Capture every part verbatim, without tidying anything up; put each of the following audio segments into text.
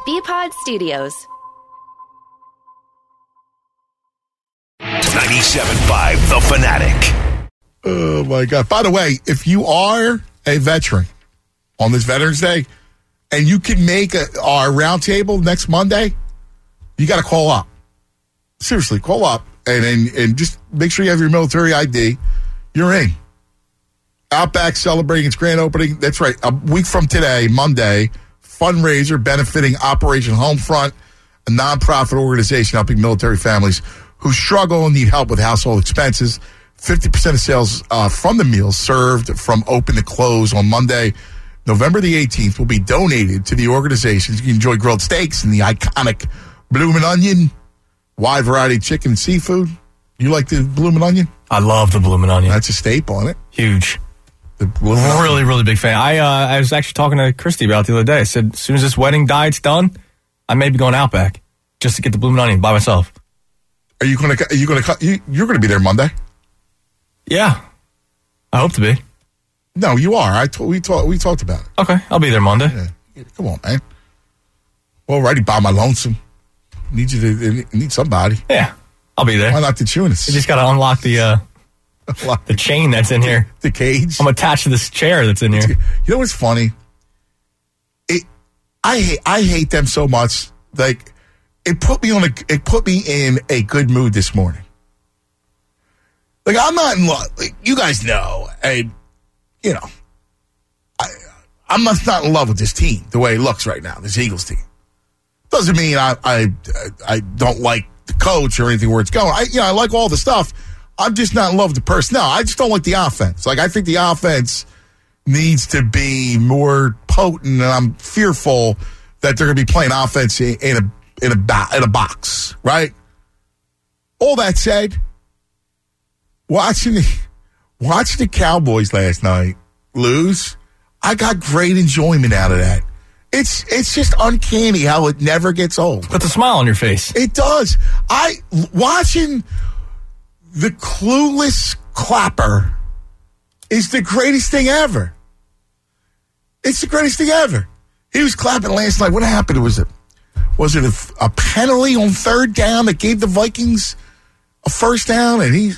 B-Pod Studios. ninety-seven point five The Fanatic. Oh, my God. By the way, if you are a veteran on this Veterans Day and you can make a, our roundtable next Monday, you got to call up. Seriously, call up and, and, and just make sure you have your military I D. You're in. Outback celebrating its grand opening. That's right. A week from today, Monday, fundraiser benefiting Operation Homefront, a nonprofit organization helping military families who struggle and need help with household expenses. fifty percent of sales uh, from the meals served from open to close on Monday, November the eighteenth, will be donated to the organizations. You can enjoy grilled steaks and the iconic Bloomin' Onion, wide variety of chicken and seafood. You like the Bloomin' Onion? I love the Bloomin' Onion. That's a staple on it. Huge. The Bloomin' Really, Onion. really big fan. I uh, I was actually talking to Christy about it the other day. I said, as soon as this wedding diet's done, I may be going Outback just to get the Bloomin' Onion by myself. Are you going to? Are you going to? You, you're going to be there Monday. Yeah, I hope to be. No, you are. I t- we talked. We talked about it. Okay, I'll be there Monday. Yeah. Come on, man. Alrighty, by my lonesome. Need you to need somebody. Yeah, I'll be there. Why not the Tunis? You just got to unlock the uh, the chain that's in here. The cage. I'm attached to this chair that's in here. You know what's funny? It. I hate. I hate them so much. Like. It put me on a. It put me in a good mood this morning. Like I'm not in love. Like you guys know, and you know, I I'm not, not in love with this team the way it looks right now. This Eagles team doesn't mean I I I don't like the coach or anything where it's going. I you know I like all the stuff. I'm just not in love with the personnel. I just don't like the offense. Like I think the offense needs to be more potent, and I'm fearful that they're going to be playing offense in, in a. In a, bo- in a box, right? All that said, watching the, watching the Cowboys last night lose, I got great enjoyment out of that. It's it's just uncanny how it never gets old. Puts a smile on your face. It does. I watching the clueless clapper is the greatest thing ever. It's the greatest thing ever. He was clapping last night. What happened? Was it? Was it a, a penalty on third down that gave the Vikings a first down? And he's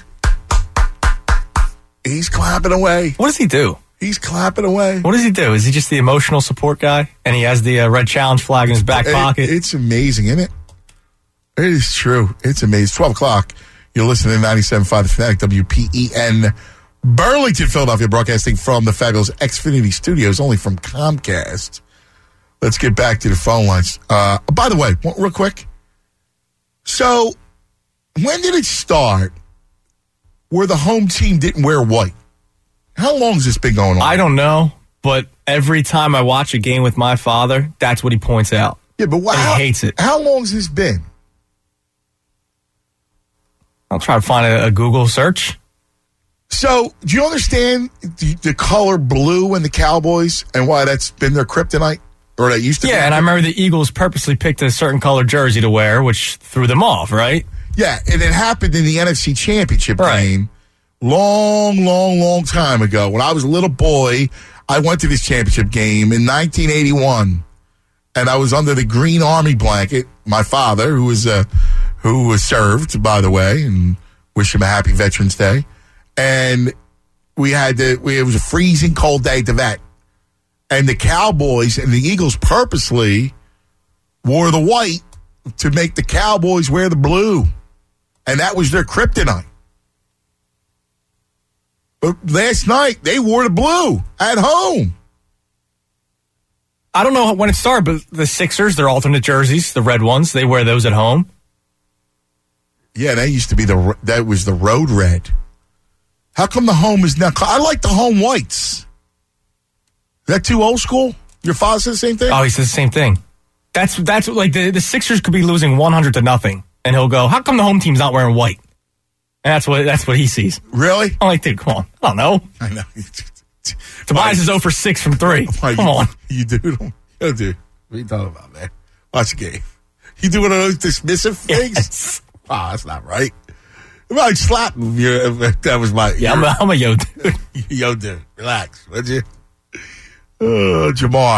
he's clapping away. What does he do? He's clapping away. What does he do? Is he just the emotional support guy? And he has the uh, red challenge flag in his back it, pocket? It's amazing, isn't it? It is true. It's amazing. twelve o'clock. You're listening to ninety-seven point five The Fanatic, W P E N, Burlington, Philadelphia, broadcasting from the fabulous Xfinity Studios, only from Comcast. Let's get back to the phone lines. Uh, by the way, real quick. So, when did it start where the home team didn't wear white? How long has this been going on? I don't know, but every time I watch a game with my father, that's what he points out. Yeah, but why, and he how, hates it. How long has this been? I'll try to find a, a Google search. So, do you understand the, the color blue in the Cowboys and why that's been their kryptonite? Or that used to yeah, be? and I remember the Eagles purposely picked a certain color jersey to wear, which threw them off, right? Yeah, and it happened in the N F C Championship right. game long, long, long time ago. When I was a little boy, I went to this championship game in nineteen eighty-one, and I was under the Green Army blanket. My father, who was uh, who was served, by the way, and wish him a happy Veterans Day. And we had to, we, it was a freezing cold day at the vet. And the Cowboys and the Eagles purposely wore the white to make the Cowboys wear the blue. And that was their kryptonite. But last night, they wore the blue at home. I don't know when it started, but the Sixers, their alternate jerseys, the red ones, they wear those at home. Yeah, that used to be the, that was the road red. How come the home is now, I like the home whites. Is that too old school? Your father said the same thing? Oh, he says the same thing. That's that's like the, the Sixers could be losing one hundred to nothing, and he'll go, "How come the home team's not wearing white?" And that's what that's what he sees. Really? I'm like, dude, come on. I don't know. I know. Tobias is zero for six from three. Come you, on. You do? Yo, dude. What are you talking about, man? Watch the game. You do one of those dismissive things? Yes. Wow, that's not right. If I slap him, that was my... Yeah, I'm a, I'm a yo dude. Yo dude. Relax, would you? Oh, Jamar.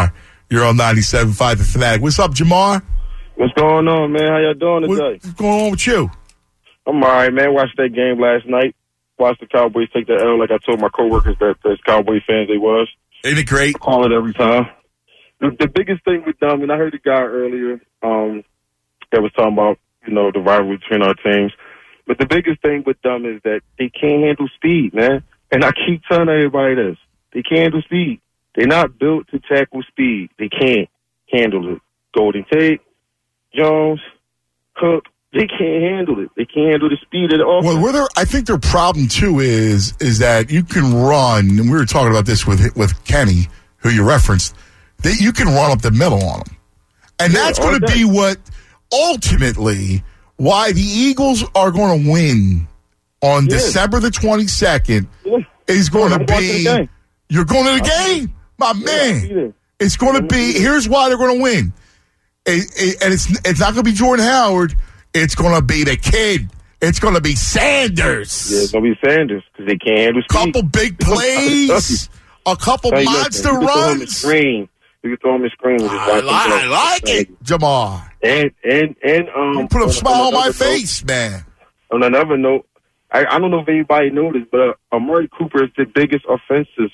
You're on ninety-seven point five The Fanatic. What's up, Jamar? What's going on, man? How y'all doing today? What's going on with you? I'm all right, man. Watched that game last night. Watched the Cowboys take the L like I told my coworkers that as Cowboy fans they was. Ain't it great? I call it every time. The, the biggest thing with them, and I heard the guy earlier um, that was talking about, you know, the rivalry between our teams. But the biggest thing with them is that they can't handle speed, man. And I keep telling everybody this. They can't handle speed. They're not built to tackle speed. They can't handle it. Golden Tate, Jones, Cook, they can't handle it. They can't handle the speed of the offense. Well, where they're, I think their problem, too, is is that you can run, and we were talking about this with with Kenny, who you referenced, that you can run up the middle on them. And Yeah, that's all going to day. be what, ultimately, why the Eagles are going to win on Yeah. December the twenty-second Yeah. is going I'm to watching the be, game. you're going to the game, my I'll be man. there. It's going to be, here's why they're going to win. It, it, and it's it's not going to be Jordan Howard. It's going to be the kid. It's going to be Sanders. Yeah, it's going to be Sanders because they can't handle speed. Couple big plays, a couple Hey, monster listen, you can throw him a runs. screen. You can throw him a screen. With his I, right li- I foot. like it, Jamar. And and and um, You put a on- smile on my another note- face, man. On another note, I, I don't know if anybody noticed, but uh, Amari Cooper is the biggest offensive.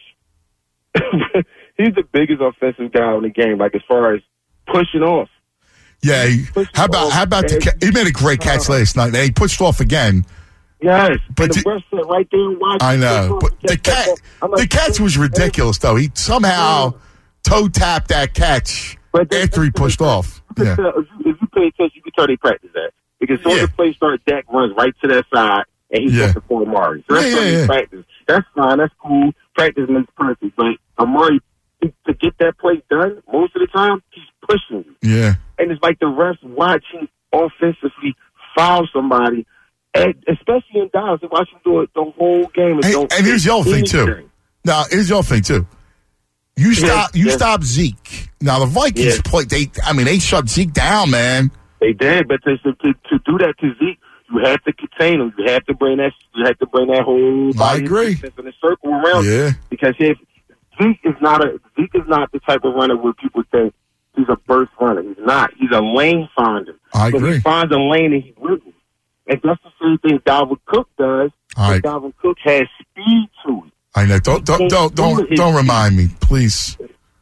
He's the biggest offensive guy in the game. Like as far as pushing off. Yeah. he- Pushed How about off how about the? Ca- he made a great catch last night. And he pushed off again. Yes, But and the the- rest sat right there and watched. I know, but the catch the catch was ridiculous, though. He somehow toe tapped that catch But that- after he pushed off. You Yeah. can tell- If you, if you pay attention, you can tell they practice that. Because as soon as Yeah. the play starts, Dak runs right to that side, and he's Yeah. looking for Amari. So that's Yeah, what yeah, he yeah. practice. That's fine. That's cool. Practice makes perfect. But Amari, to, to get that play done, most of the time, he's pushing you. Yeah. And it's like the refs watching offensively foul somebody, and especially in Dallas, they watch him do it the whole game. And, Hey, don't and here's the other thing, too. anything. Now, here's the other thing, too. You stop you yeah. stop Zeke. Now, the Vikings Yeah. play, they, I mean, they shut Zeke down, man. They did, but to, to, to do that to Zeke, you have to contain him. You have to bring that. You have to bring that whole body agree. defense in a circle around. Yeah. him. Because if Zeke is not a Zeke is not the type of runner where people think he's a burst runner. He's not. He's a lane finder. I So agree. he finds a lane and he wiggles. And that's the same thing Dalvin Cook does. All right. But Dalvin Cook has speed to it. I know. Don't don't don't don't, don't remind me, please.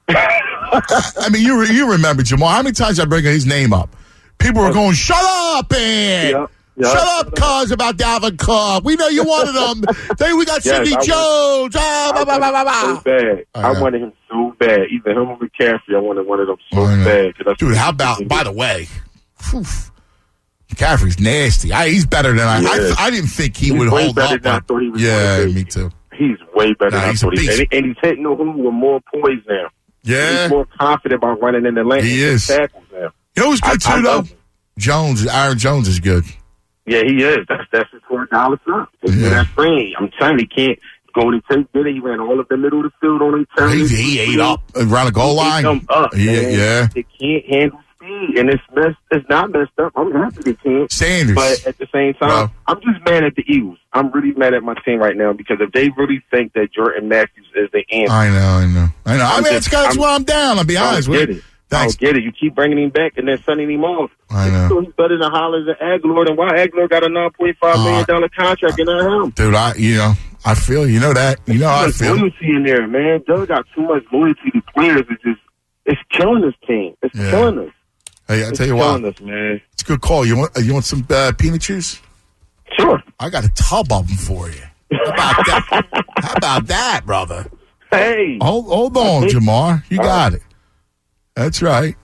I mean, you re- you remember Jamal? How many times I bring his name up? People were going, "Shut up, and Yeah, yeah. shut up, cuz about Dalvin Cook. We know you wanted him. Then we got Yes, Sidney I was- Jones. Ah, I blah, blah, blah, blah, wanted blah." him so bad. I I know. wanted him so bad. Either him or McCaffrey. I wanted one of them so I know. bad. 'Cause that's Dude, what how he about? can By do. the way, whew, McCaffrey's nasty. I, he's better than I. I, Yeah. I didn't think he He's would way hold better up. than I thought he was yeah, gonna be. me too. He's way better Nah, than I he's a thought he beast. and, he- and he's hitting the hoop with more poise now. Yeah, He's more confident about running in the lane. He is. Tackles now. you know who's good I- I too, though. love him. Jones, Aaron Jones is good. Yeah, he is. That's that's his four dollars up. It's Yeah. that frame. I'm telling you, he can't go to take did it. He ran all of the middle of the field on his turn. He, he ate up around the goal He line. come up. Yeah, man. yeah. They can't handle speed, and it's messed. It's not messed up. I'm happy they can't. Sanders. But at the same time, Well- I'm just mad at the Eagles. I'm really mad at my team right now because if they really think that Jordan Matthews is the answer, I know, I know, I know. I I'm mean, just- that's, that's I'm- why I'm down. I'll be I honest don't with get you. it. I Thanks. don't get it. You keep bringing him back and then sending him off. I know. So he's better than Hollins and Aguilar. And why Aguilar got a nine point five million dollar contract and not him? Dude, I, you know, I feel, you know that. You know how I Too much feel. loyalty in there, man. Doug got too much loyalty to players. It's just, it's killing this team. It's Yeah. killing us. Hey, I It's tell you killing what, us, man. it's a good call. You want, you want some uh, peanut juice? Sure. I got a tub of them for you. How about that? How about that, brother? Hey. Hold, hold on, Okay. Jamar. You All got it. That's right.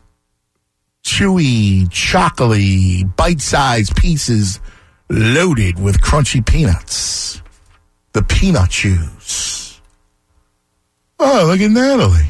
Chewy, chocolatey, bite-sized pieces loaded with crunchy peanuts. The peanut juice. Oh, look at Natalie.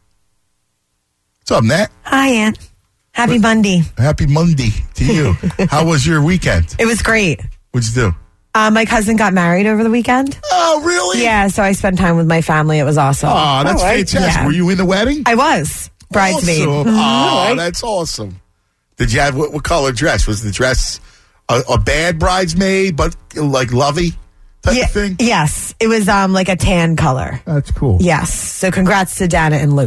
What's up, Nat? Hi, Ann. Happy Monday. Happy Monday to you. How was your weekend? It was great. What'd you do? Uh, my cousin got married over the weekend. Oh, really? Yeah, so I spent time with my family. It was awesome. Oh, that's All right. fantastic. Yeah. Were you in the wedding? I was bridesmaid. Awesome. Mhm. Oh, that's awesome. Did you have what, what color dress? Was the dress a, a bad bridesmaid, but like lovey type Yeah, of thing? yes, it was um like a tan color. That's cool. Yes. So congrats to Dana and Luke.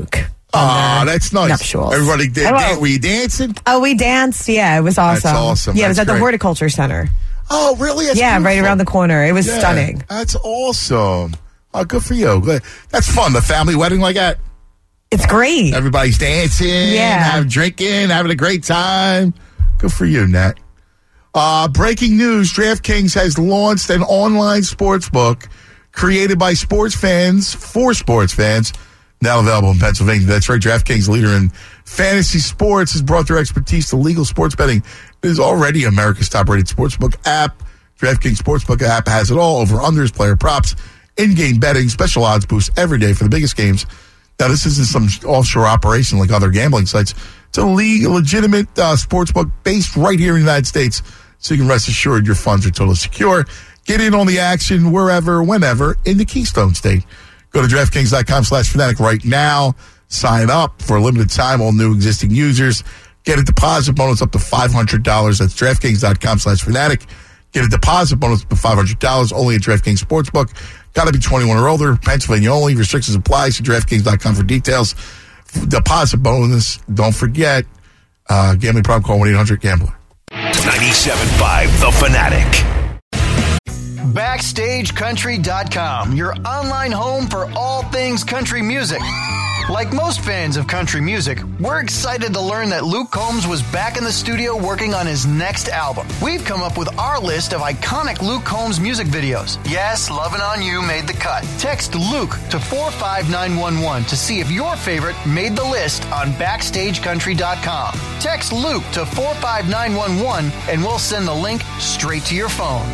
Ah, that's nice. nuptials. Everybody did. Hello. Dan- were you dancing? Oh, we danced. Yeah, it was awesome. That's awesome. Yeah, it was That's at the great. Horticulture Center. Oh, really? That's yeah, right beautiful. around the corner. It was Yeah, stunning. That's awesome. Oh, good for you. Good. That's fun. The family wedding like that. It's great. Everybody's dancing, Yeah. having drinking, having a great time. Good for you, Nat. Uh, breaking news, DraftKings has launched an online sports book created by sports fans for sports fans, now available in Pennsylvania. That's right, DraftKings, leader in fantasy sports, has brought their expertise to legal sports betting. It is already America's top-rated sportsbook app. DraftKings Sportsbook app has it all, over-unders, player props, in-game betting, special odds boosts every day for the biggest games. Now, this isn't some offshore operation like other gambling sites. It's a legal, legitimate uh, sportsbook based right here in the United States, so you can rest assured your funds are totally secure. Get in on the action wherever, whenever in the Keystone State. Go to DraftKings.com slash Fanatic right now. Sign up for a limited time, all new existing users. Get a deposit bonus up to five hundred dollars. That's DraftKings.com slash Fanatic. Get a deposit bonus up to five hundred dollars only at DraftKings Sportsbook. Got to be twenty-one or older. Pennsylvania only. Restrictions apply. See DraftKings dot com for details. Deposit bonus. Don't forget. Uh, gambling problem, call one eight hundred gambler. ninety-seven point five The Fanatic. Backstage Country dot com, your online home for all things country music. Like most fans of country music, we're excited to learn that Luke Combs was back in the studio working on his next album. We've come up with our list of iconic Luke Combs music videos. Yes, Lovin' On You made the cut. Text Luke to four five nine one one to see if your favorite made the list on Backstage Country dot com. Text Luke to four five nine one one and we'll send the link straight to your phone.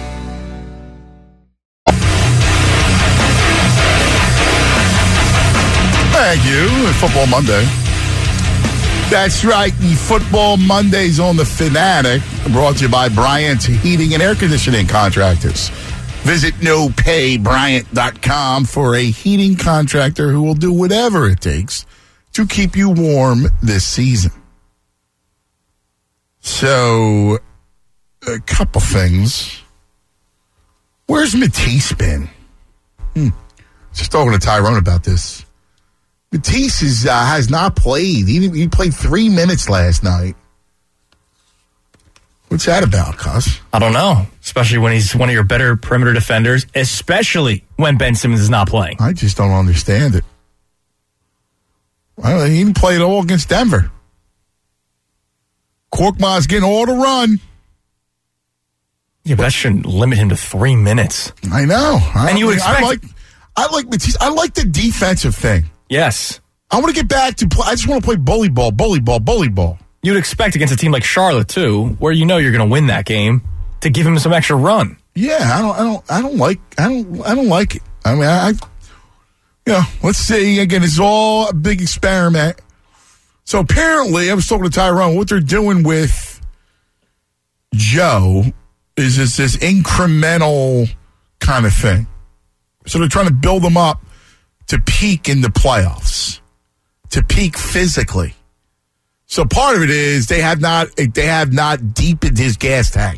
Thank you. Football Monday. That's right. The Football Mondays on the Fanatic, brought to you by Bryant Heating and Air Conditioning Contractors. Visit no pay bryant dot com for a heating contractor who will do whatever it takes to keep you warm this season. So, a couple things. Where's Matisse been? Hmm. Just talking to Tyrone about this. Matisse is, uh, has not played. He, he played three minutes last night. What's that about, Cuz? I don't know. Especially when he's one of your better perimeter defenders, especially when Ben Simmons is not playing. I just don't understand it. Well, he didn't play at all against Denver. Korkmaz's getting all the run. Yeah, but that shouldn't limit him to three minutes. I know. I And you would I expect- like, I like Matisse. I like the defensive thing. Yes. I want to get back to play. I just want to play bully ball, bully ball, bully ball. You'd expect against a team like Charlotte, too, where you know you're going to win that game, to give him some extra run. Yeah, I don't, I don't, I don't like, I don't, I don't like it. I mean, I, I you know, let's see. Again, it's all a big experiment. So apparently, I was talking to Tyrone. What they're doing with Joe is this, this incremental kind of thing. So they're trying to build him up to peak in the playoffs, to peak physically. So part of it is they have not they have not deepened his gas tank.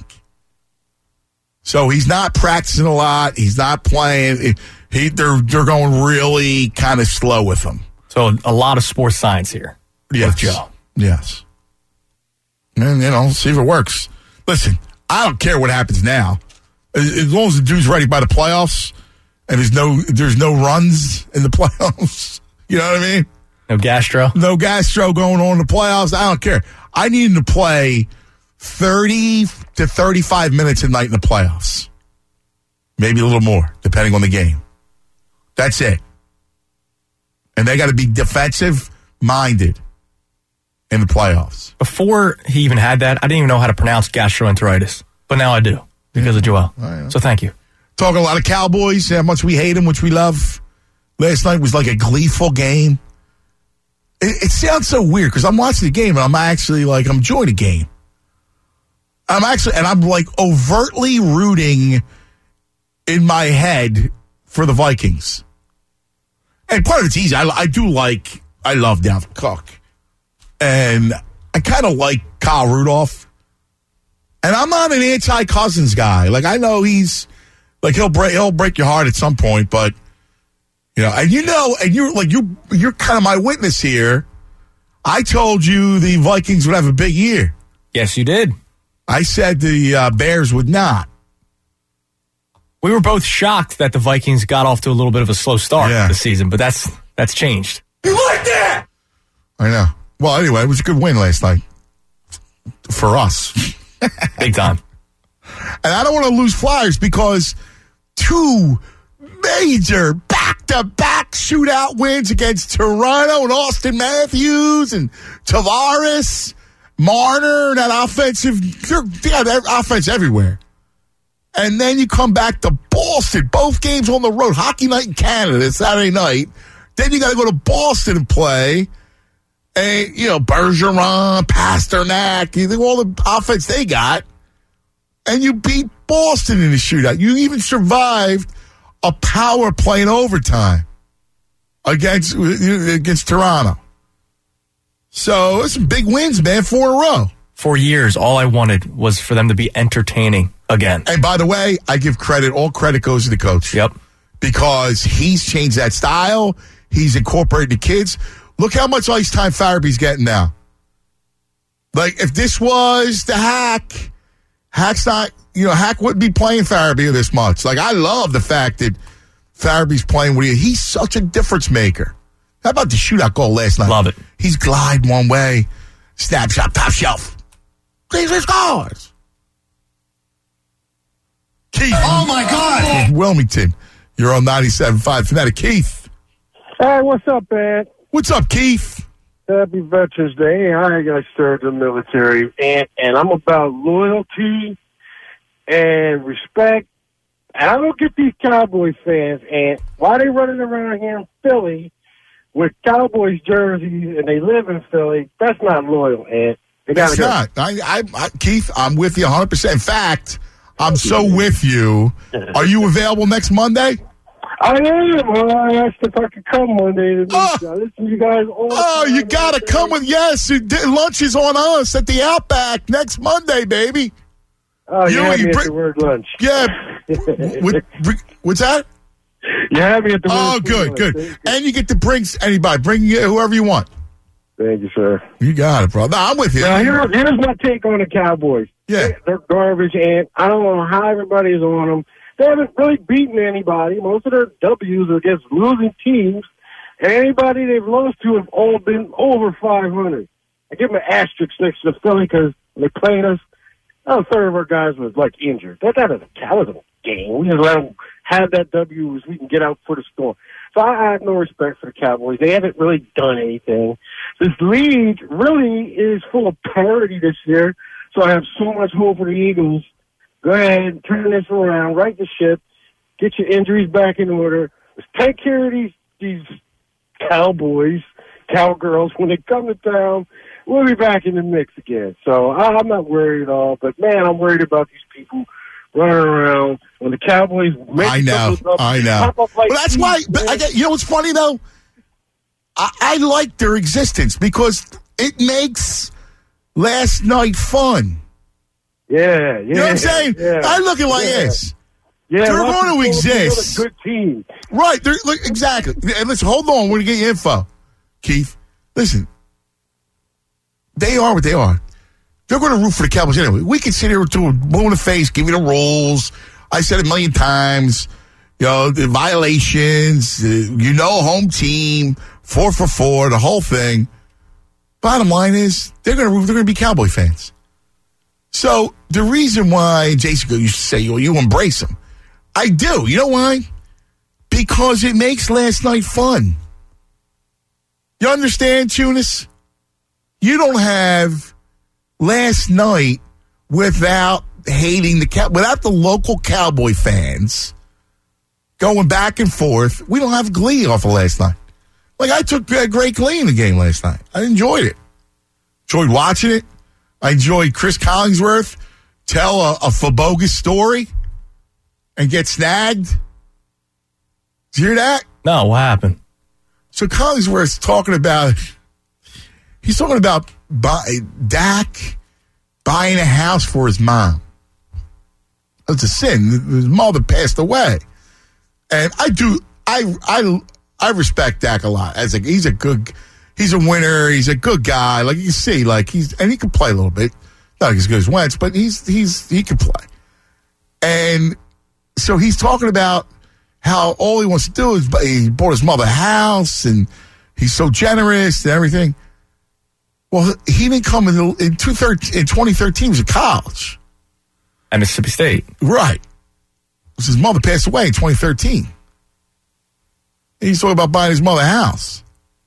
So he's not practicing a lot. He's not playing. He they're they're going really kind of slow with him. So a lot of sports science here Yes. with Joe. Yes. And, you know, see if it works. Listen, I don't care what happens now. As, as long as the dude's ready by the playoffs and there's no there's no runs in the playoffs. You know what I mean? No gastro. No gastro going on in the playoffs. I don't care. I need him to play thirty to thirty-five minutes a night in the playoffs. Maybe a little more, depending on the game. That's it. And they got to be defensive-minded in the playoffs. Before he even had that, I didn't even know how to pronounce gastroenteritis. But now I do, because yeah. of Joel. Oh, so thank you. Talking a lot of Cowboys, how much we hate them, which we love. Last night was like a gleeful game. It, it sounds so weird because I'm watching the game and I'm actually like, I'm enjoying the game. I'm actually, and I'm like overtly rooting in my head for the Vikings. And part of it's easy. I, I do like, I love Dalvin Cook. And I kind of like Kyle Rudolph. And I'm not an anti-Cousins guy. Like, I know he's, like, he'll break, he'll break your heart at some point, but You know, and you know, and you're like you you're kind of my witness here. I told you the Vikings would have a big year. Yes, you did. I said the uh, Bears would not. We were both shocked that the Vikings got off to a little bit of a slow start Yeah. this season, but that's that's changed. You like that? I know. Well, anyway, it was a good win last night for us. Big time. And I don't want to lose Flyers because two major back-to-back shootout wins against Toronto and Austin Matthews and Tavares, Marner, that offensive, they got offense everywhere. And then you come back to Boston, both games on the road, hockey night in Canada, Saturday night. Then you got to go to Boston and play. And, you know, Bergeron, Pasternak, you think all the offense they got. And you beat Boston in the shootout. You even survived a power play in overtime against against Toronto. So it's some big wins, man, four in a row. For years, all I wanted was for them to be entertaining again. And by the way, I give credit, all credit goes to the coach. Yep. Because he's changed that style. He's incorporated the kids. Look how much ice time Farabee's getting now. Like, if this was the Hack, Hack's not, you know, Hack wouldn't be playing Farabee this much. Like, I love the fact that Farabee's playing with you. He's such a difference maker. How about the shootout goal last night? Love it. He's glide one way, snapshot, top shelf. These are scores. Keith. Oh, my God. Wilmington. You're on ninety-seven point five Fanatic. Keith. Hey, what's up, man? What's up, Keith? Happy Veterans Day. I got served in the military, and, and I'm about loyalty and respect. And I don't get these Cowboy fans, and why they running around here in Philly with Cowboys jerseys, and they live in Philly. That's not loyal, and they got It's to go. not. I, I, I, Keith, I'm with you one hundred percent. In fact, I'm so with you. Are you available next Monday? I am. Well, I asked if I could come one day to Oh. uh, listen to you guys all the Oh, time. you got to come with, yes. Lunch is on us at the Outback next Monday, baby. Oh, you, You- had you me bring- at the word lunch. Yeah. with, what's that? You had me at the Oh, word good, lunch. good. Thank you. And you get to bring anybody. Bring whoever you want. Thank you, sir. You got it, bro. No, I'm with you. Now, here, here's my take on the Cowboys. Yeah. They- They're garbage, and I don't know how everybody's on them. They haven't really beaten anybody. Most of their W's are against losing teams, and anybody they've lost to have all been over five hundred. I give them an asterisk next to Philly because when they played us, a third of our guys was, like, injured. That, that, was, a, that was a game. We just let them have that W so we can get out for the storm. So I, I have no respect for the Cowboys. They haven't really done anything. This league really is full of parity this year, so I have so much hope for the Eagles. Go ahead, turn this around, right the ship, get your injuries back in order. Let's take care of these these Cowboys, Cowgirls. When they come to town, we'll be back in the mix again. So I, I'm not worried at all, but, man, I'm worried about these people running around when the Cowboys make I know, something up, I know. pop up like But that's these, why, but man. I get, you know what's funny, though? I, I like their existence because it makes last night fun. Yeah, yeah. You know what I'm saying? Yeah, I look at it like yeah. this. Yeah, They're lots going of to people feel exist. a good team. Right. They're, look, exactly. And listen, hold on. We're going to get you info, Keith. Listen, they are what they are. They're going to root for the Cowboys anyway. We can sit here with a blow in the face, give you the rules. I said it a million times. You know, the violations, uh, you know, home team, four for four, the whole thing. Bottom line is, they're going to root, they're going to be Cowboy fans. So the reason why Jason used to say, well, you embrace them. I do. You know why? Because it makes last night fun. You understand, Tunis? You don't have last night without hating the cow, without the local Cowboy fans going back and forth. We don't have glee off of last night. Like, I took uh, great glee in the game last night. I enjoyed it. Enjoyed watching it. I enjoyed Chris Collinsworth tell a, a bogus story and get snagged. Did you hear that? No, what happened? So Collinsworth's talking about, he's talking about buy, Dak buying a house for his mom. That's a sin. His mother passed away. And I do, I, I, I respect Dak a lot. As a, he's a good, he's a winner. He's a good guy. Like you see, like he's and he can play a little bit, not as good as Wentz, but he's he's he can play. And so he's talking about how all he wants to do is he bought his mother a house and he's so generous and everything. Well, he didn't come in in, two thirteen, in twenty thirteen. He was at college at Mississippi State, right? His mother passed away in twenty thirteen. And he's talking about buying his mother a house.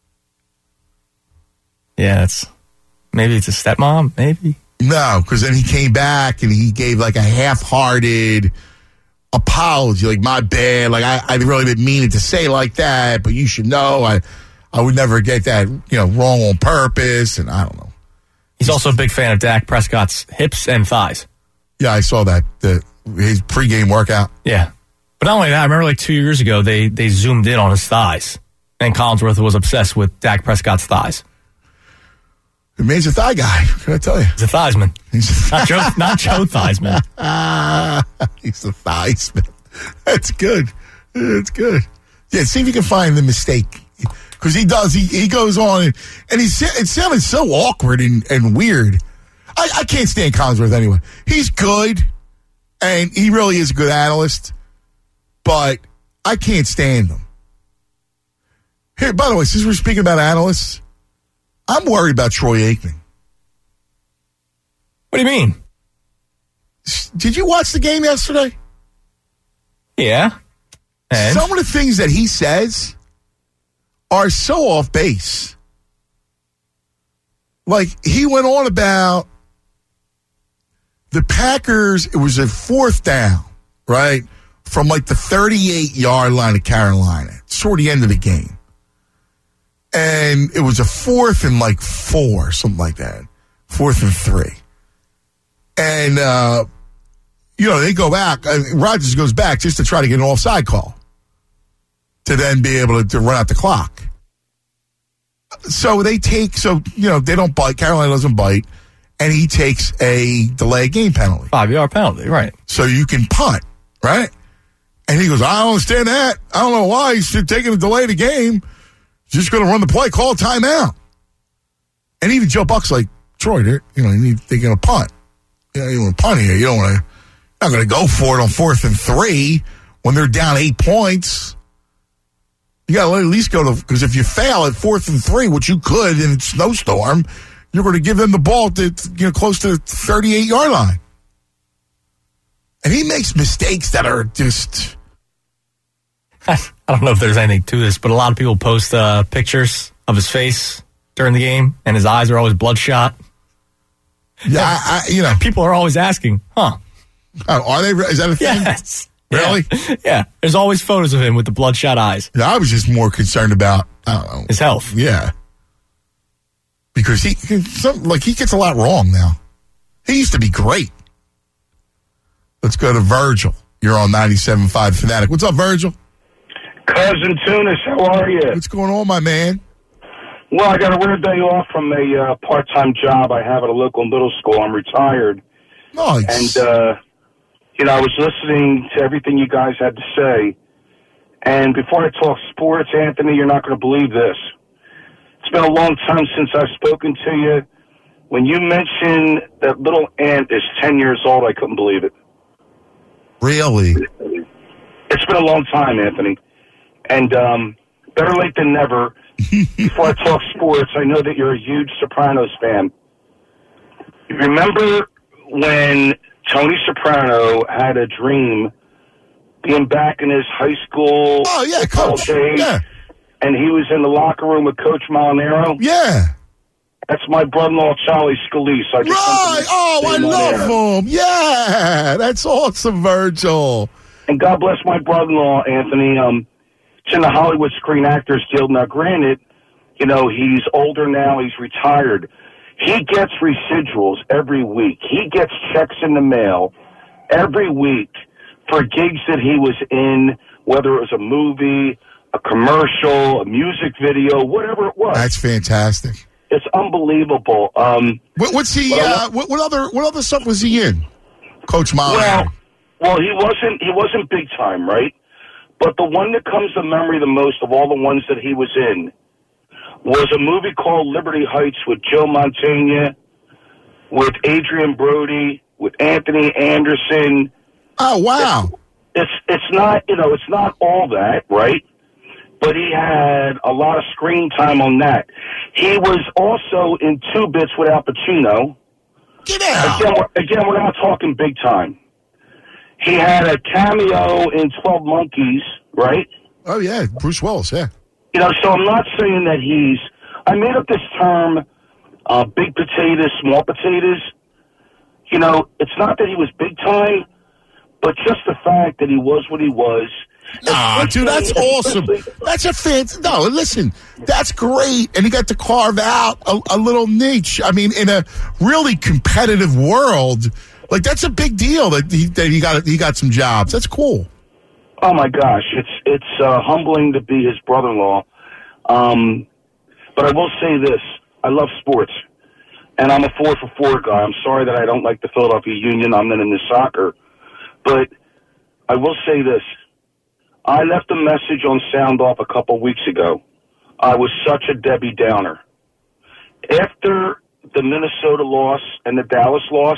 Yeah, it's maybe it's a stepmom, maybe. No, because then he came back and he gave like a half-hearted apology, like my bad, like I, I really didn't mean it to say like that, but you should know I, I would never get that, you know, wrong on purpose, and I don't know. He's also a big fan of Dak Prescott's hips and thighs. Yeah, I saw that the his pregame workout. Yeah, but not only that, I remember like two years ago they they zoomed in on his thighs, and Collinsworth was obsessed with Dak Prescott's thighs. The man's a thigh guy. What can I tell you? He's a thighsman. He's a not Joe, not Joe Theismann. Ah, he's a thighsman. That's good. That's good. Yeah, see if you can find the mistake. Because he does. He, he goes on, and, and he's, it sounded so awkward and, and weird. I, I can't stand Collinsworth anyway. He's good, and he really is a good analyst, but I can't stand him. Here, by the way, since we're speaking about analysts, I'm worried about Troy Aikman. What do you mean? Did you watch the game yesterday? Yeah. And? Some of the things that he says are so off base. Like, he went on about the Packers, it was a fourth down, right? From like the thirty-eight-yard line of Carolina. It's toward the end of the game. And it was a fourth and like four, something like that. Fourth and three. And, uh, you know, they go back. Uh, Rodgers goes back just to try to get an offside call to then be able to, to run out the clock. So they take, so, you know, they don't bite. Carolina doesn't bite. And he takes a delay game penalty. Five-yard penalty, right. So you can punt, right? And he goes, I don't understand that. I don't know why he's taking a delay the game. Just going to run the play, call a timeout. And even Joe Buck's like, Troy, they're, you know, they're going to punt. You know, you want to punt here. You don't want to, not going to go for it on fourth and three when they're down eight points. You got to at least go to, because if you fail at fourth and three, which you could in a snowstorm, you're going to give them the ball to, you know, close to the thirty-eight-yard line. And he makes mistakes that are just... I don't know if there's anything to this, but a lot of people post uh, pictures of his face during the game, and his eyes are always bloodshot. Yeah, I, I, you know, people are always asking, "Huh? Oh, are they? Is that a thing? Yes, really? Yeah. yeah. There's always photos of him with the bloodshot eyes. Yeah, I was just more concerned about I don't know his health. Yeah, because he some, like he gets a lot wrong now. He used to be great. Let's go to Virgil. You're on ninety-seven point five Fanatic. What's up, Virgil? Cousin Tunis, how are you? What's going on, my man? Well, I got a rare day off from a uh, part-time job I have at a local middle school. I'm retired. Nice. And, uh, you know, I was listening to everything you guys had to say. And before I talk sports, Anthony, you're not going to believe this. It's been a long time since I've spoken to you. When you mentioned that little ant is ten years old, I couldn't believe it. Really? It's been a long time, Anthony. And um, better late than never. Before I talk sports, I know that you're a huge Sopranos fan. You remember when Tony Soprano had a dream being back in his high school oh, yeah, coach. days, yeah. and he was in the locker room with Coach Molinaro? Yeah. That's my brother-in-law, Charlie Scalise. I just right. Oh, I love him. Yeah. That's awesome, Virgil. And God bless my brother-in-law, Anthony. Um, it's in the Hollywood Screen Actors Guild. Now, granted, you know, he's older now. He's retired. He gets residuals every week. He gets checks in the mail every week for gigs that he was in, whether it was a movie, a commercial, a music video, whatever it was. That's fantastic. It's unbelievable. Um, what, what's he? Well, uh, what, what other? What other stuff was he in? Coach Molinaro. Well, well, he wasn't. He wasn't big time, right? But the one that comes to memory the most of all the ones that he was in was a movie called Liberty Heights with Joe Mantegna, with Adrian Brody, with Anthony Anderson. Oh, wow. It's, it's, it's not, you know, it's not all that, right? But he had a lot of screen time on that. He was also in Two Bits with Al Pacino. Get out. Again, we're, again, we're not talking big time. He had a cameo in twelve Monkeys, right? Oh, yeah. Bruce Willis, yeah. You know, so I'm not saying that he's... I made up this term, uh, big potatoes, small potatoes. You know, it's not that he was big time, but just the fact that he was what he was... Nah, dude, that's awesome. That's a fan. No, listen, that's great. And he got to carve out a, a little niche. I mean, in a really competitive world, like that's a big deal that he, that he got he got some jobs. That's cool. Oh my gosh, it's it's uh, humbling to be his brother-in-law. Um, but I will say this: I love sports, and I'm a four for four guy. I'm sorry that I don't like the Philadelphia Union. I'm not into soccer, but I will say this. I left a message on Sound Off a couple of weeks ago. I was such a Debbie Downer. After the Minnesota loss and the Dallas loss,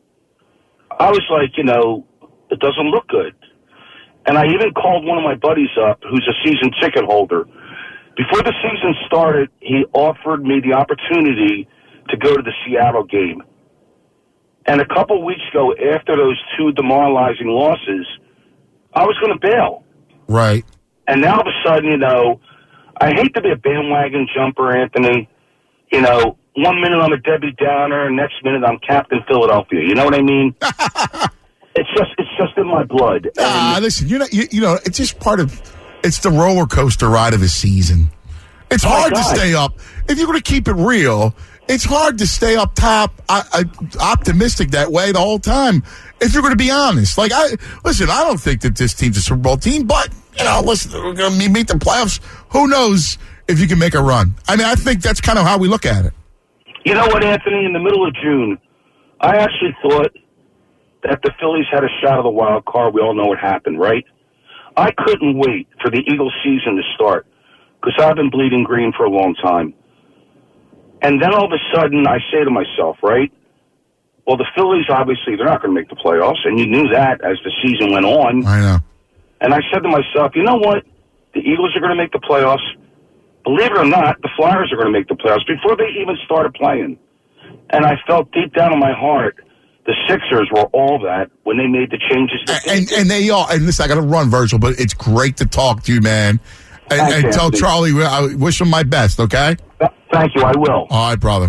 I was like, you know, it doesn't look good. And I even called one of my buddies up who's a season ticket holder. Before the season started, he offered me the opportunity to go to the Seattle game. And a couple of weeks ago, after those two demoralizing losses, I was going to bail. Right. And now all of a sudden, you know, I hate to be a bandwagon jumper, Anthony. You know, one minute I'm a Debbie Downer, and next minute I'm Captain Philadelphia. You know what I mean? it's just it's just in my blood. Ah, and, listen, you know, you, you know, it's just part of, it's the roller coaster ride of a season. It's oh hard to stay up. If you're going to keep it real, it's hard to stay up top, uh, uh, optimistic that way the whole time. If you're going to be honest, like I listen, I don't think that this team's a Super Bowl team, but you know, listen, we're going to meet the playoffs. Who knows if you can make a run? I mean, I think that's kind of how we look at it. You know what, Anthony? In the middle of June, I actually thought that the Phillies had a shot of the wild card. We all know what happened, right? I couldn't wait for the Eagles season to start because I've been bleeding green for a long time. And then all of a sudden, I say to myself, right? Well, the Phillies, obviously, they're not going to make the playoffs, and you knew that as the season went on. I know. And I said to myself, you know what? The Eagles are going to make the playoffs. Believe it or not, the Flyers are going to make the playoffs before they even started playing. And I felt deep down in my heart the Sixers were all that when they made the changes. That and, they and, and they are. And listen, I got to run, Virgil, but it's great to talk to you, man. And, Thanks, and tell Anthony. Charlie I wish him my best, okay? Thank you, I will. All right, brother.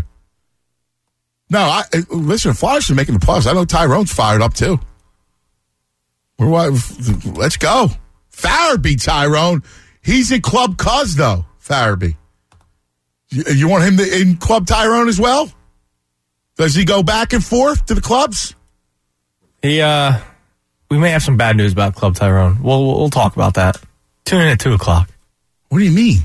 No, I listen, Flyers are making the playoffs. I know Tyrone's fired up, too. We're, let's go. Farabee, Tyrone. He's in Club Cuz, though, Farabee. You, you want him to, in Club Tyrone as well? Does he go back and forth to the clubs? He, uh, we may have some bad news about Club Tyrone. We'll, we'll talk about that. Tune in at two o'clock. What do you mean?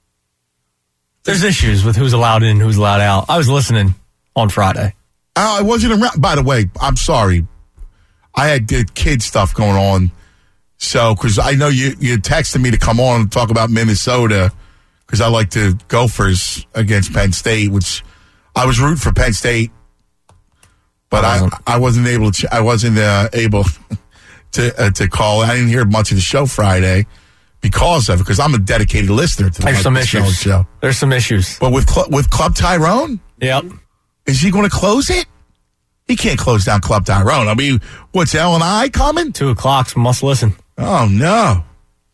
There's issues with who's allowed in, who's allowed out. I was listening on Friday. Oh, I wasn't around. By the way, I'm sorry. I had good kid stuff going on. So, because I know you, you texted me to come on and talk about Minnesota because I like the Gophers against Penn State, which I was rooting for Penn State, but I, I wasn't able to. I wasn't uh, able to uh, to call. I didn't hear much of the show Friday because of it. Because I'm a dedicated listener to the There's some issues. show. There's some issues. But with Cl- with Club Tyrone, yep. Is he going to close it? He can't close down Club Tyrone. I mean, what's L and I coming? Two o'clock's must listen. Oh no,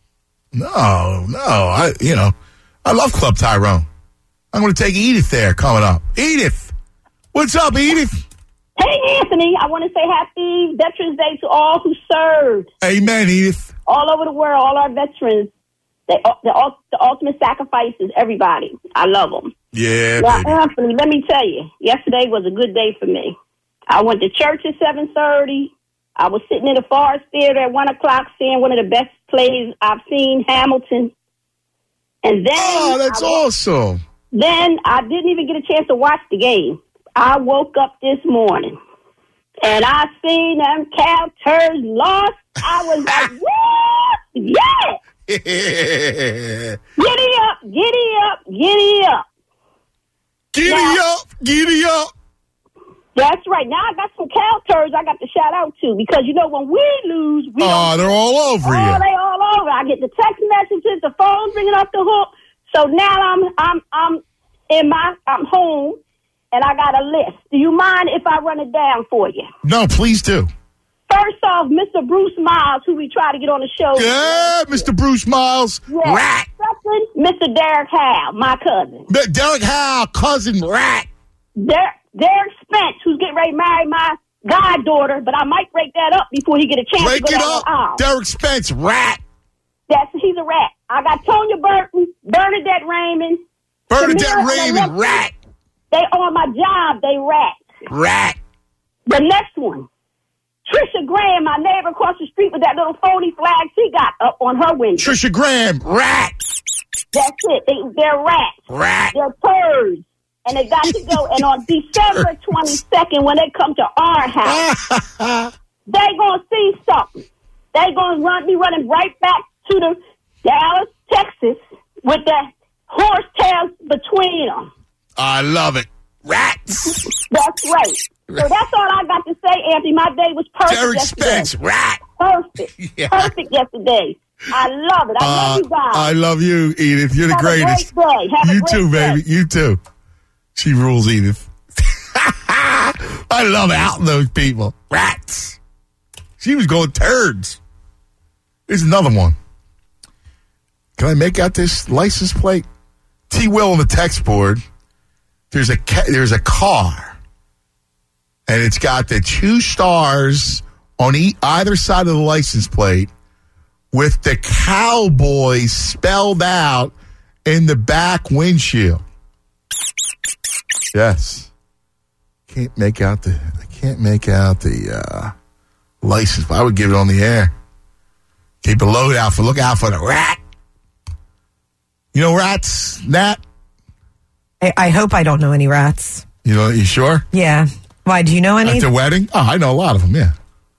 no, no! I you know I love Club Tyrone. I'm going to take Edith there coming up. Edith, what's up, Edith? Hey, Anthony, I want to say happy Veterans Day to all who served. Amen, Edith. All over the world, all our veterans. They, the, the ultimate sacrifices, everybody. I love them. Yeah, now, baby. Anthony, let me tell you, yesterday was a good day for me. I went to church at seven thirty. I was sitting in the Forest Theater at one o'clock seeing one of the best plays I've seen, Hamilton. And then... Oh, that's was, awesome. Then I didn't even get a chance to watch the game. I woke up this morning, and I seen them Cavs lost. I was like, what? Yeah! Giddy up, giddy up, giddy up. Giddy Now- up, giddy up. That's right. Now I got some cow turds I got to shout out to because, you know, when we lose, we Oh, don't. they're all over Oh, you. they all over. I get the text messages, the phone ringing off the hook. So now I'm I'm I'm in my I'm home and I got a list. Do you mind if I run it down for you? No, please do. First off, Mister Bruce Miles, who we tried to get on the show. Yeah, Mister Bruce Miles. Yeah. Rat. Second, Mister Derek Howe, my cousin. D- Derek Howe, cousin Rat. Der- Derek Spence, who's getting ready to marry my goddaughter, but I might break that up before he get a chance Break to go it down up. the aisle. Derek Spence, Rat. That's he's a rat. I got Tonya Burton, Bernadette Raymond, Bernadette Samira Raymond, Alexis. Rat. They on my job. They rats. Rat. The next one, Trisha Graham, my neighbor across the street with that little phony flag she got up on her window. Trisha Graham, Rat. That's it. They, they're rats. Rat. They're turds. And they got to go. And on December twenty-second, when they come to our house, they going to see something. They going to run, be running right back to the Dallas, Texas, with the horse tails between them. I love it. Rats. That's right. So that's all I got to say, Anthony. My day was perfect Derek yesterday. Spence, Rat. Perfect. Yeah. Perfect yesterday. I love it. I Uh, love you guys. I love you, Edith. You're the Have a great greatest. day. Have a You great too, day. baby. You too. She rules, Edith. I love outing those people. Rats. She was going turds. Here's another one. Can I make out this license plate? T. Will on the text board. There's a ca- there's a car, and it's got the two stars on e- either side of the license plate, with the Cowboys spelled out in the back windshield. Yes. Can't make out the I can't make out the uh, license, but I would give it on the air. Keep a load out for look out for the rat. You know rats, Nat? I, I hope I don't know any rats. You know, you sure? Yeah. Why, do you know any? At the wedding? Oh, I know a lot of them, yeah.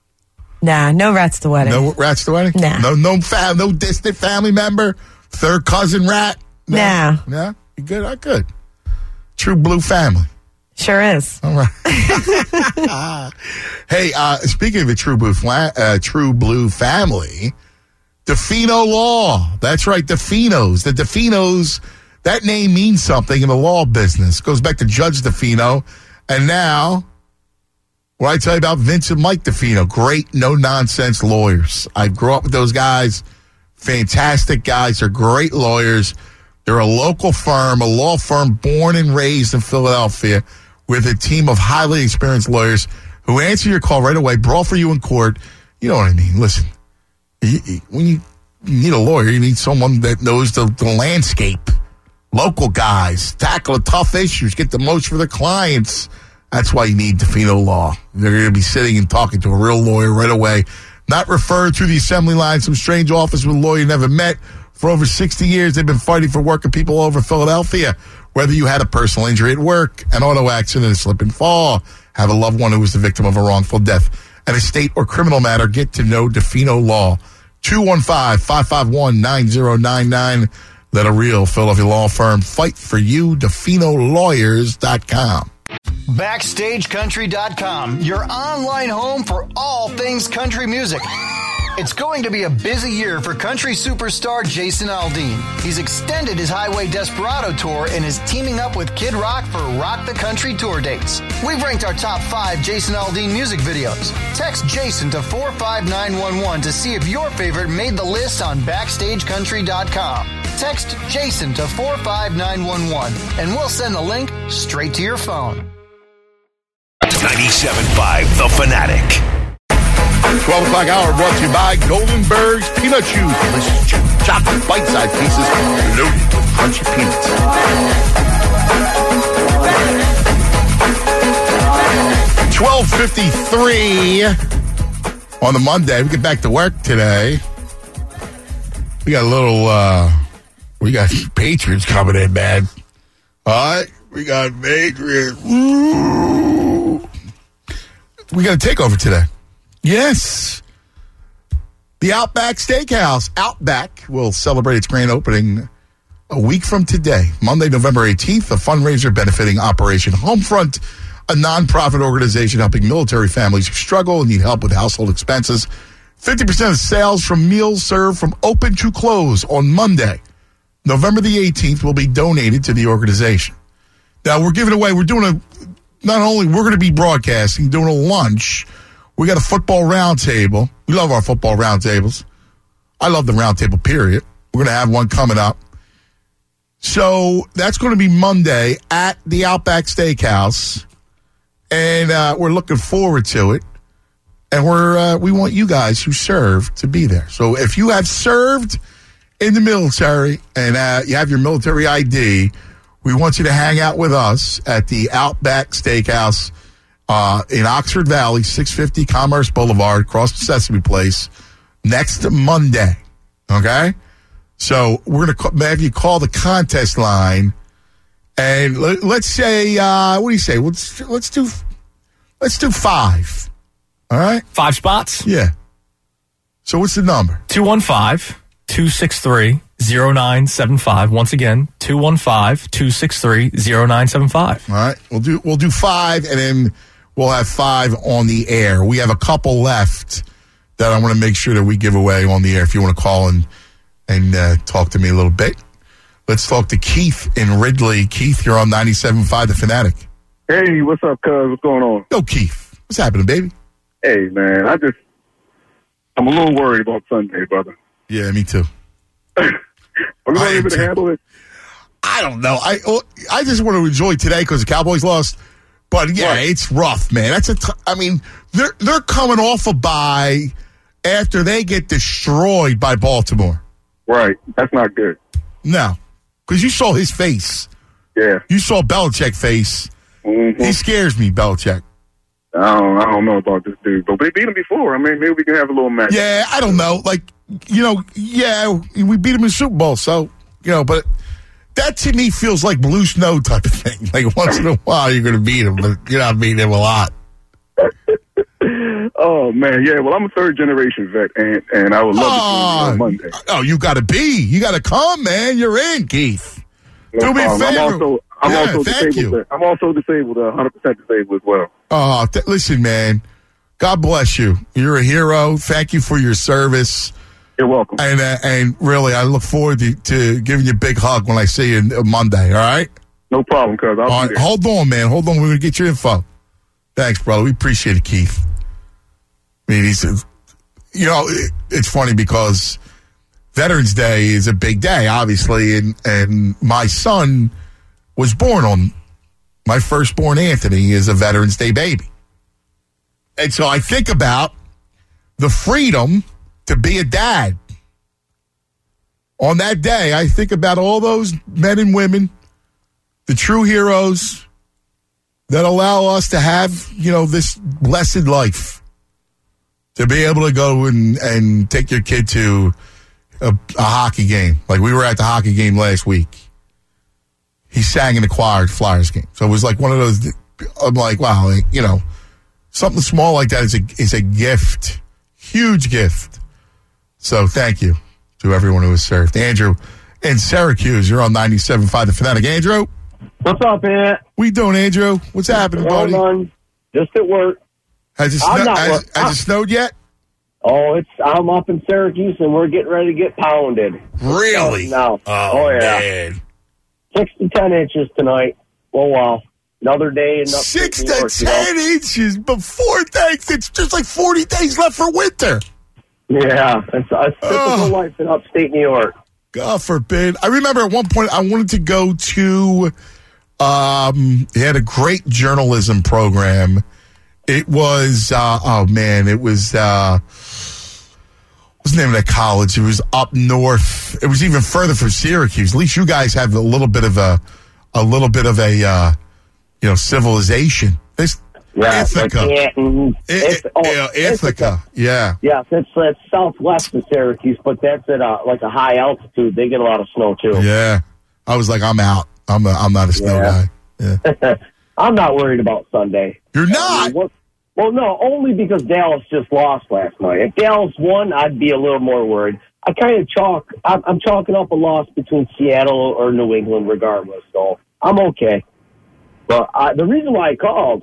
Nah, no rats at the wedding. No rats at the wedding? Nah. No no fam, no distant family member, third cousin rat? No. Nah. Yeah? You good? I good. True blue family. Sure is. All right. Hey, uh, speaking of the True Blue, fla- uh, True Blue family, DeFino Law. That's right, DeFinos. The DeFinos, that name means something in the law business. Goes back to Judge DeFino. And now, what I tell you about Vince and Mike DeFino, great no-nonsense lawyers. I grew up with those guys. Fantastic guys. They're great lawyers. They're a local firm, a law firm born and raised in Philadelphia with a team of highly experienced lawyers who answer your call right away, brawl for you in court. You know what I mean? Listen, you, you, when you, you need a lawyer, you need someone that knows the, the landscape. Local guys, tackle the tough issues, get the most for their clients. That's why you need DeFino Law. They're going to be sitting and talking to a real lawyer right away, not referred through the assembly line, some strange office with a lawyer you never met. For over sixty years, they've been fighting for working people all over Philadelphia. Whether you had a personal injury at work, an auto accident, a slip and fall, have a loved one who was the victim of a wrongful death, an estate or criminal matter, get to know DeFino Law. two one five, five five one, nine zero nine nine. Let a real Philadelphia law firm fight for you. DeFino Lawyers dot com. Backstage Country dot com, your online home for all things country music. It's going to be a busy year for country superstar Jason Aldean. He's extended his Highway Desperado tour and is teaming up with Kid Rock for Rock the Country tour dates. We've ranked our top five Jason Aldean music videos. Text Jason to four five nine one one to see if your favorite made the list on Backstage Country dot com. Text Jason to four five nine one one and we'll send the link straight to your phone. ninety-seven point five The Fanatic. twelve o'clock hour brought to you by Goldenberg's Peanut Chew. Delicious chew. Chocolate bite-sized pieces loaded with crunchy peanuts. twelve fifty-three on the Monday. We get back to work today. We got a little, uh, we got Patriots coming in, man. All right? We got Patriots. Woo. We got a takeover today. Yes. The Outback Steakhouse. Outback will celebrate its grand opening a week from today, Monday, November eighteenth, a fundraiser benefiting Operation Homefront, a nonprofit organization helping military families who struggle and need help with household expenses. fifty percent of sales from meals served from open to close on Monday, November the eighteenth, will be donated to the organization. Now, we're giving away, we're doing a, not only, we're going to be broadcasting, doing a lunch. We got a football roundtable. We love our football roundtables. I love the roundtable, period. We're going to have one coming up. So that's going to be Monday at the Outback Steakhouse. And uh, we're looking forward to it. And we're uh, we want you guys who serve to be there. So if you have served in the military and uh, you have your military I D, we want you to hang out with us at the Outback Steakhouse uh, in Oxford Valley, six fifty Commerce Boulevard, across the Sesame Place, next Monday. Okay? So we're going to have you call the contest line. And let, let's say, uh, what do you say? Let's, let's do let's do five. All right? Five spots? Yeah. So what's the number? two one five, two six three, zero nine seven five. Once again, two one five, two six three, zero nine seven five. All right. We'll do we'll do five, and then we'll have five on the air. We have a couple left that I want to make sure that we give away on the air if you want to call and, and uh, talk to me a little bit. Let's talk to Keith in Ridley. Keith, you're on ninety-seven point five The Fanatic. Hey, what's up, cuz? What's going on? Yo, Keith. What's happening, baby? Hey, man, I just, I'm a little worried about Sunday, brother. Yeah, me too. Are we going to I be able am to too. handle it? I don't know. I I just want to enjoy today because the Cowboys lost. But yeah, Right. it's rough, man. That's a. T- I mean, they're they're coming off a bye after they get destroyed by Baltimore. Right. That's not good. No, because you saw his face. Yeah. You saw Belichick's face. Mm-hmm. He scares me, Belichick. I don't, I don't know about this dude, but we beat him before. I mean, maybe we can have a little match. Yeah, I don't know. Like, you know, yeah, we beat him in the Super Bowl, so, you know, but that to me feels like blue snow type of thing. Like, once in a while, you're going to beat him, but you're not beating him a lot. Oh, man, yeah. Well, I'm a third-generation vet, and, and I would love to see you on Monday. Oh, you got to be. You got to come, man. You're in, Keith. No Do me a problem. favor. I'm also, I'm Yeah, also thank disabled. you. I'm also disabled, uh, one hundred percent disabled as well. Oh, th- listen, man. God bless you. You're a hero. Thank you for your service. You're welcome. And uh, and really, I look forward to, to giving you a big hug when I see you on Monday, all right? No problem, cuz. I'll All be right, there. hold on, man. Hold on. We're going to get your info. Thanks, brother. We appreciate it, Keith. I mean, he's, you know, it, it's funny because Veterans Day is a big day, obviously, and, and my son was born on, my firstborn Anthony is a Veterans Day baby. And so I think about the freedom to be a dad. On that day, I think about all those men and women, the true heroes that allow us to have, you know, this blessed life. To be able to go and, and take your kid to a, a hockey game. Like we were at the hockey game last week. He sang in the choir at the Flyers game. So it was like one of those, I'm like, wow, like, you know, something small like that is a, is a gift. Huge gift. So thank you to everyone who has served. Andrew in Syracuse, you're on ninety-seven point five The Fanatic. Andrew? What's up, Ant? What you doing, Andrew? What's happening, buddy? Hold on. Just at work. Has it, I'm sno- not has, work- has it snowed yet? Oh, it's I'm up in Syracuse, and we're getting ready to get pounded. Really? No. Oh, Oh, yeah. man. Six to ten inches tonight. Oh, wow. Another day. In upstate Six New to York, you know? ten inches before thanks. It's just like forty days left for winter. Yeah, it's a typical Oh. life in upstate New York. God forbid. I remember at one point I wanted to go to, um, they had a great journalism program. It was, uh, oh man, it was, uh, what's the name of that college? It was up north. It was even further from Syracuse. At least you guys have a little bit of a, a little bit of a, uh, you know, civilization. This Yeah, Ithaca. like Canton. I- It's- I- oh, yeah, Ithaca. Yeah. Yes, it's, it's southwest of Syracuse, but that's at a, like a high altitude. They get a lot of snow, too. Yeah. I was like, I'm out. I'm a, I'm not a snow Yeah. guy. Yeah. I'm not worried about Sunday. You're I not? mean, what- well, no, only because Dallas just lost last night. If Dallas won, I'd be a little more worried. I kind of chalk. I'm, I'm chalking up a loss between Seattle or New England, regardless. So I'm okay. But I, the reason why I called,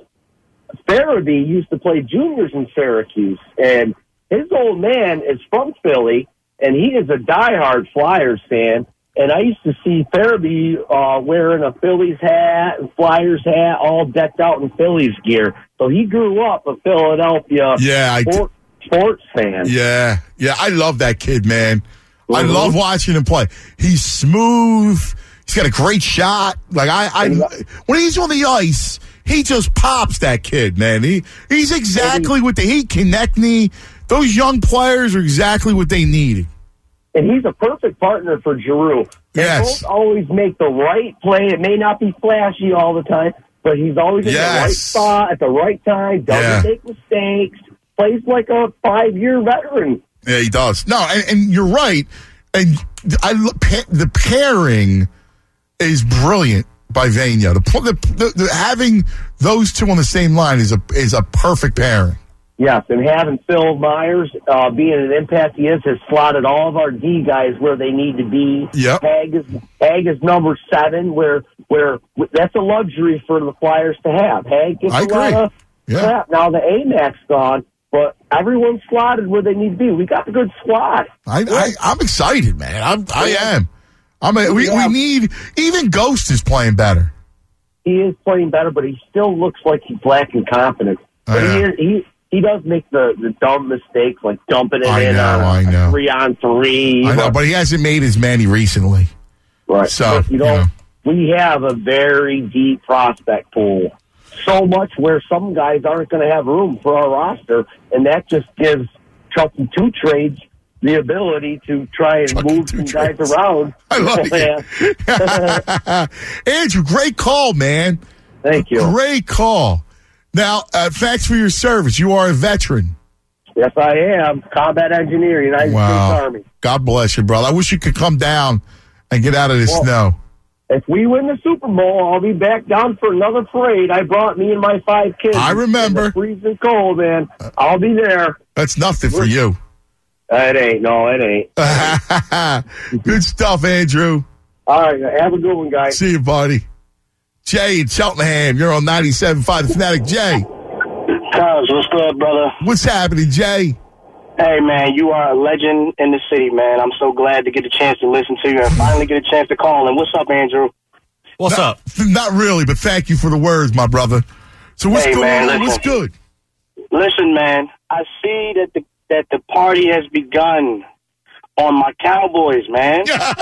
Farabee used to play juniors in Syracuse, and his old man is from Philly, and he is a diehard Flyers fan. And I used to see Farabee uh, wearing a Phillies hat and Flyers hat, all decked out in Phillies gear. So he grew up a Philadelphia yeah, I sport, sports fan. Yeah, yeah, I love that kid, man. Mm-hmm. I love watching him play. He's smooth. He's got a great shot. Like I, I when he's on the ice, he just pops that kid, man. He he's exactly what they he Konechny. Those young players are exactly what they needed. And he's a perfect partner for Giroux. They yes. both always make the right play. It may not be flashy all the time, but he's always in yes. the right spot at the right time, doesn't yeah. make mistakes, plays like a five-year veteran. Yeah, he does. No, and, and you're right. And I the pairing is brilliant by Vania. The, the, the, the having those two on the same line is a is a perfect pairing. Yes, and having Phil Myers uh, being an impact he is has slotted all of our D guys where they need to be. Yep. Hag is Hag is number seven, where where that's a luxury for the Flyers to have. Hag gets I a agree. lot of yeah. crap. Now the A MAC's gone, but everyone's slotted where they need to be. We got a good squad. I, I I'm excited, man. I'm I am. I'm a, we yeah. we need even Ghost is playing better. He is playing better, but he still looks like he's lacking confidence. But he is, he. He does make the, the dumb mistakes, like dumping it I in know, on I know. three on three. I know, but he hasn't made as many recently. Right. So, but, you know, you know, we have a very deep prospect pool. So much where some guys aren't going to have room for our roster, and that just gives Chucky Two Trades the ability to try and Chucky move two some trades. guys around. I like it. Andrew, great call, man. Thank you. Great call. Now, uh, thanks for your service. You are a veteran. Yes, I am. Combat engineer, United Wow. States Army. God bless you, brother. I wish you could come down and get out of the Well, snow. If we win the Super Bowl, I'll be back down for another parade. I brought me and my five kids. I remember. It's freezing cold, man. I'll be there. That's nothing for you. It ain't. No, it ain't. Good stuff, Andrew. All right. Have a good one, guys. See you, buddy. Jay in Cheltenham. You're on ninety-seven point five The Fanatic. Jay. Cuz, what's good, brother? What's happening, Jay? Hey, man, you are a legend in the city, man. I'm so glad to get a chance to listen to you and finally get a chance to call in. What's up, Andrew? What's not, up? Not really, but thank you for the words, my brother. So what's hey, going man, on? listen. What's good? Listen, man, I see that the that the party has begun on my Cowboys, man.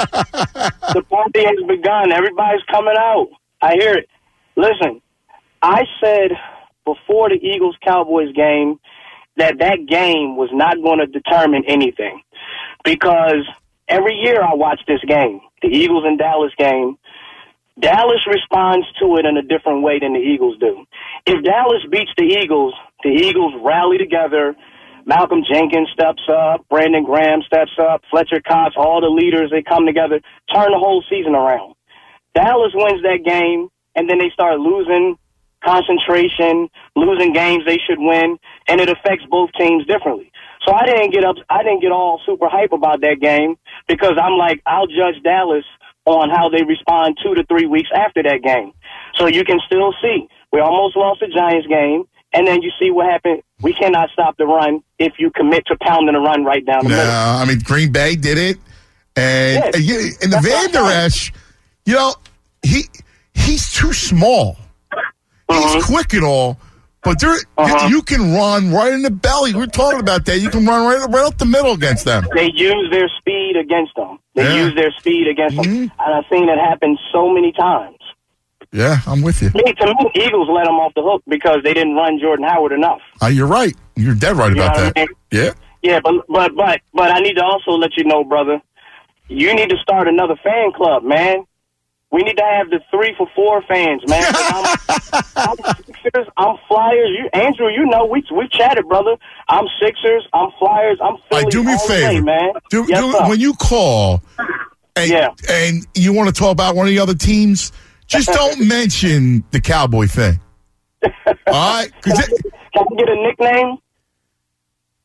The party has begun. Everybody's coming out. I hear it. Listen, I said before the Eagles-Cowboys game that that game was not going to determine anything because every year I watch this game, the Eagles and Dallas game. Dallas responds to it in a different way than the Eagles do. If Dallas beats the Eagles, the Eagles rally together. Malcolm Jenkins steps up. Brandon Graham steps up. Fletcher Cox, all the leaders, they come together, turn the whole season around. Dallas wins that game, and then they start losing concentration, losing games they should win, and it affects both teams differently. So I didn't get up, I didn't get all super hype about that game because I'm like, I'll judge Dallas on how they respond two to three weeks after that game. So you can still see we almost lost the Giants game, and then you see what happened. We cannot stop the run if you commit to pounding the run right down the No, middle. I mean Green Bay did it, and Yes. and, you- and the Van Der Esch, you know, he he's too small. Mm-hmm. He's quick and all, but there Uh-huh. you, you can run right in the belly. We're talking about that. You can run right right up the middle against them. They use their speed against them. They Yeah. use their speed against them. Mhm. And I've seen it happen so many times. Yeah, I'm with you. Me, to me, Eagles let them off the hook because they didn't run Jordan Howard enough. Uh, you're right. You're dead right You about know that. what I mean? Yeah. Yeah, but but but but I need to also let you know, brother, you need to start another fan club, man. We need to have the three for four fans, man. I'm, I'm Sixers, I'm Flyers. You, Andrew, you know we we chatted, brother. I'm Sixers, I'm Flyers, I'm All Phillies. right, do me a all the way, favor, man. Do, yes, do, sir. when you call, and, Yeah. and you want to talk about one of the other teams, just don't mention the Cowboy thing. All right? 'Cause Can I, it- can I get a nickname?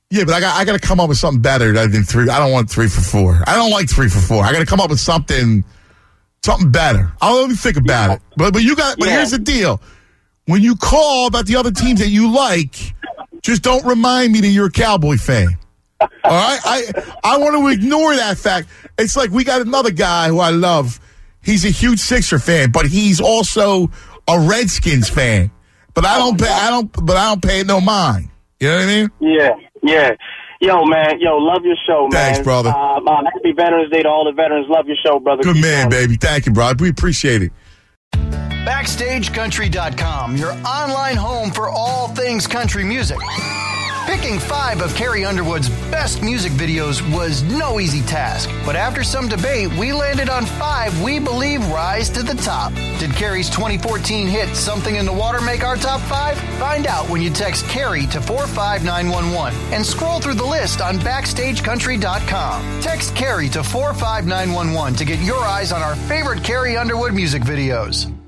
Yeah, but I got I got to come up with something better than three. I don't want three for four. I don't like three for four. I got to come up with something something better. I'll let me think about yeah. it. But but you got. But yeah. here's the deal: when you call about the other teams that you like, just don't remind me that you're a Cowboy fan. All right, I I want to ignore that fact. It's like we got another guy who I love. He's a huge Sixer fan, but he's also a Redskins fan. But I don't pay. I don't. But I don't pay no mind. You know what I mean? Yeah, yeah. Yo, man. Yo, love your show, man. Thanks, brother. Uh, uh, happy Veterans Day to all the veterans. Love your show, brother. Good Keep man, going. baby. Thank you, bro. We appreciate it. Backstage Country dot com, your online home for all things country music. Picking five of Carrie Underwood's best music videos was no easy task, but after some debate, we landed on five we believe rise to the top. Did Carrie's twenty fourteen hit Something in the Water make our top five? Find out when you text Carrie to four five nine one one and scroll through the list on Backstage Country dot com. Text Carrie to four five nine one one to get your eyes on our favorite Carrie Underwood music videos.